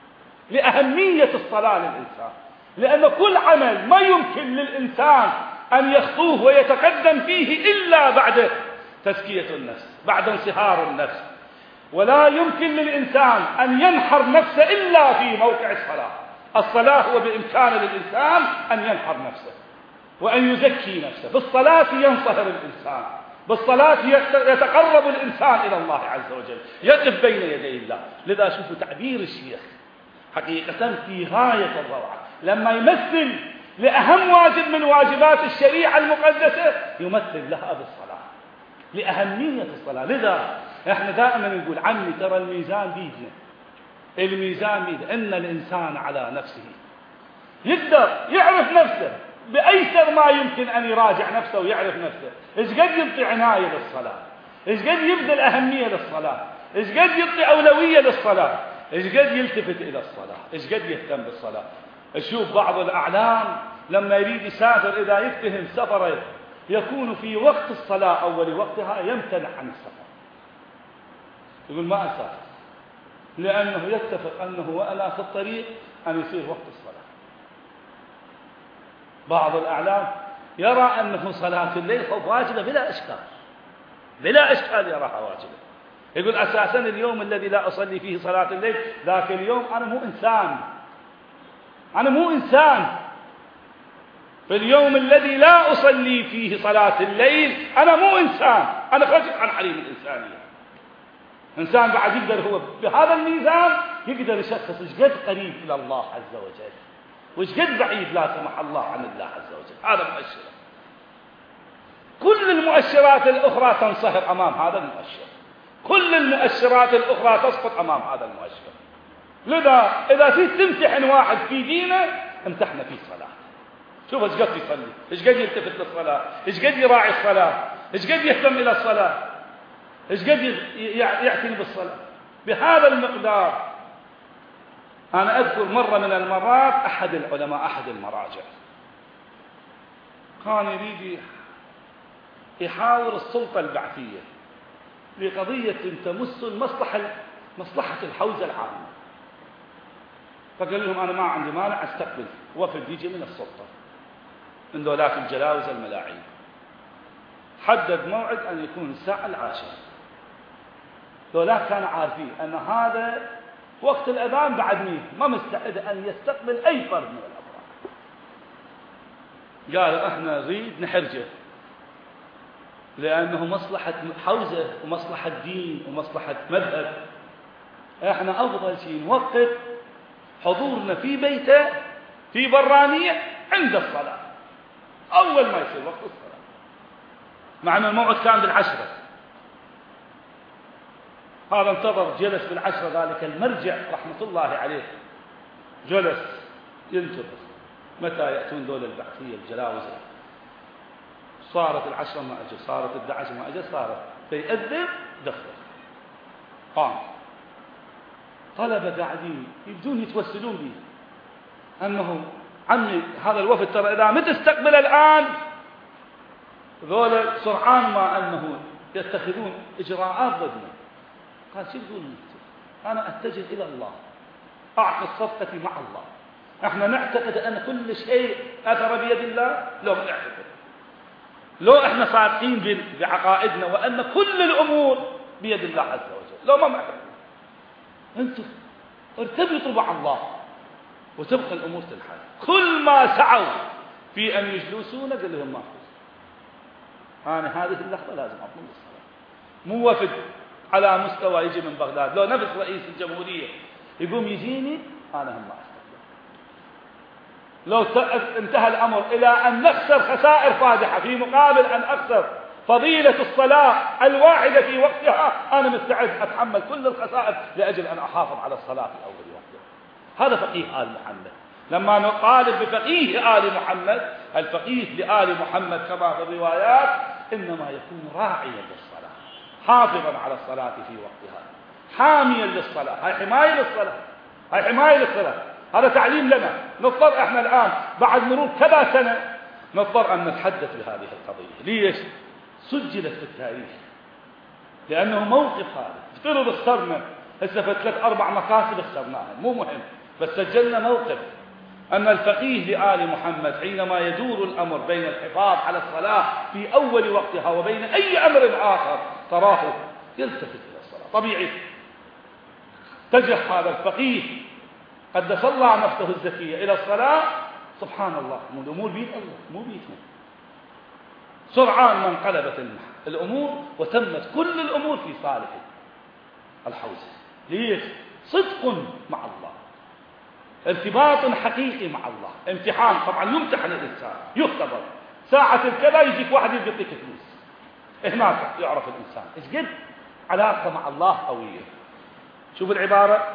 لأهمية الصلاة للإنسان، لأن كل عمل ما يمكن للإنسان أن يخطوه ويتقدم فيه إلا بعد تزكية النفس، بعد انصهار النفس، ولا يمكن للإنسان أن ينحر نفسه إلا في موقع الصلاة. الصلاة هو بإمكان للإنسان أن ينحر نفسه وأن يزكي نفسه. بالصلاة ينصهر الإنسان، بالصلاة يتقرب الإنسان إلى الله عز وجل، يقف بين يدي الله. لذا شوفوا تعبير الشيخ حقيقة في غاية الروعة، لما يمثل لأهم واجب من واجبات الشريعة المقدسة يمثل لها بالصلاة، لأهمية الصلاة. لذا احنا دائما نقول عمي ترى الميزان بيدنا، الميزان بيدنا، إن الإنسان على نفسه يقدر يعرف نفسه بأيسر ما يمكن أن يراجع نفسه ويعرف نفسه. إيش قد يعطي عناية للصلاة، إيش قد يبذل أهمية للصلاة، إيش قد يعطي أولوية للصلاة، إيش قد يلتفت إلى الصلاة، إيش قد يهتم بالصلاة. أشوف بعض الأعلام لما يريد يسافر، إذا يتهم سفره يكون في وقت الصلاة أول وقتها يمتنع عن السفر، يقول ما أسافر، لأنه يتفق أنه وأنا في الطريق أن يصير وقت الصلاة. بعض الأعلام يرى أنه صلاة الليل واجبة بلا إشكال يراها واجبة، يقول أساسا اليوم الذي لا أصلي فيه صلاة الليل ذاك اليوم أنا مو إنسان. في اليوم الذي لا أصلي فيه صلاة الليل أنا مو إنسان، أنا خرجت عن حريم الإنسانية. إنسان بعد يقدر هو بهذا الميزان يقدر يشخص إيش قد قريب إلى الله عز وجل وإيش قد بعيد لا سمح الله عن الله عز وجل. هذا مؤشر. كل المؤشرات الأخرى تنصهر أمام هذا المؤشر، كل المؤشرات الأخرى تسقط أمام هذا المؤشر. لذا إذا تمتحن واحد في دينه امتحنه في صلاة، شوف ايش قد يصلي، ايش قد يلتفت للصلاة، ايش قد يراعي الصلاة، ايش قد يهتم إلى الصلاة، ايش قد يعتني بالصلاة بهذا المقدار. أنا أذكر مرة من المرات أحد العلماء، أحد المراجع، كان يريد يحاور السلطة البعثية لقضية تمس مصلحة الحوزة العامة، فقال لهم أنا ما عندي مانع أستقبل وفد يجي من السلطة من ذولاك الجلاوز الملاعين. حدد موعد أن يكون الساعة 10. ذولاك كانوا عارفين أن هذا وقت الأذان بعد ما مستعد أن يستقبل أي فرد من الأفراد. قالوا إحنا نريد نحرجه، لأنه مصلحة حوزة ومصلحة دين ومصلحة مذهب. احنا أفضل شيء نوقت حضورنا في بيته في برانية عند الصلاة، أول ما يصير وقت الصلاة، مع أن الموعد كان بالعشرة. هذا انتظر جلس بالعشرة، ذلك المرجع رحمة الله عليه جلس ينتظر متى يأتون دول البحثية الجلاوزة. صارت العشرة ما أجل، صارت 11 ما أجل، صارت فيأذن دخل. قام طلبة قاعدين يبدون يتوسلون لي أنه عمي هذا الوفد ترى إذا متى استقبل الآن ذولا سرعان ما أنه يتخذون إجراءات ضدنا. قال شو تقول؟ أنا أتجه إلى الله، أعقد صفقتي مع الله. احنا نعتقد أن كل شيء أثر بيد الله، لو ما نعتقد، لو احنا صادقين بعقائدنا وأن كل الأمور بيد الله عز وجل، لو ما نعتقد. أنتم ارتبطوا مع الله وتبقى الأمور تنحل. كل ما سعوا في أن يجلسون قال لهم ما فيه. أنا هذه اللحظة لازم أطلب الصلاة. مو وفد على مستوى يجي من بغداد، لو نفس رئيس الجمهورية يقوم يجيني أنا هم ما أستقبل. لو انتهى الأمر إلى أن نخسر خسائر فادحة في مقابل أن أخسر فضيلة الصلاة الواحدة في وقتها، أنا مستعد أتحمل كل الخسائر لأجل أن أحافظ على الصلاة في أول وقتها. هذا فقيه آل محمد. لما نطالب بفقيه آل محمد، الفقيه لآل محمد كما في الروايات إنما يكون راعيا للصلاة، حافظا على الصلاة في وقتها، حاميا للصلاة. هاي حماية للصلاة، هاي حماية للصلاة. هذا تعليم لنا. نضطر احنا الآن بعد مرور كذا سنة نضطر أن نتحدث بهذه القضية. ليش؟ سجلت في التاريخ، لأنه موقف. هذا افترض اخترنا هسه في 3-4 مقاصد اخترناها، مو مهم، بس سجلنا موقف أن الفقيه لآل محمد حينما يدور الأمر بين الحفاظ على الصلاة في أول وقتها وبين أي أمر آخر تراه يلتفت إلى الصلاة. طبيعي اتجه هذا الفقيه قد صلى نفسه الزكية إلى الصلاة. سبحان الله، الأمور بيد الله مو بيدنا. سرعان ما انقلبت الأمور وتمت كل الأمور في صالح الحوزة. ليش؟ صدق مع الله، ارتباط حقيقي مع الله، امتحان. طبعا يمتحن الإنسان، يختبر. ساعة الكذا يجيك واحد يعطيك فلوس، هناك يعرف الإنسان ايش قد علاقة مع الله قوية. شوف العبارة،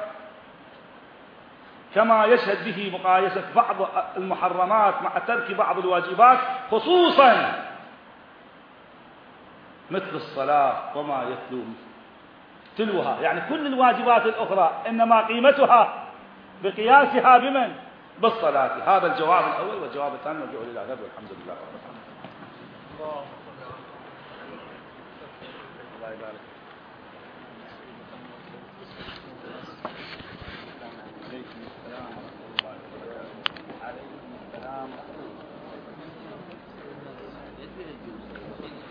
كما يشهد به مقايسة بعض المحرمات مع ترك بعض الواجبات، خصوصا مثل الصلاة وما تلوها. يعني كل الواجبات الأخرى إنما قيمتها بقياسها بمن؟ بالصلاة. هذا الجواب الأول. والجواب الثاني نرجع إلى غد، والحمد لله رب العالمين. الله يبارك. عليكم السلام ورحمة الله وبركاته. عليكم السلام ورحمة الله وبركاته.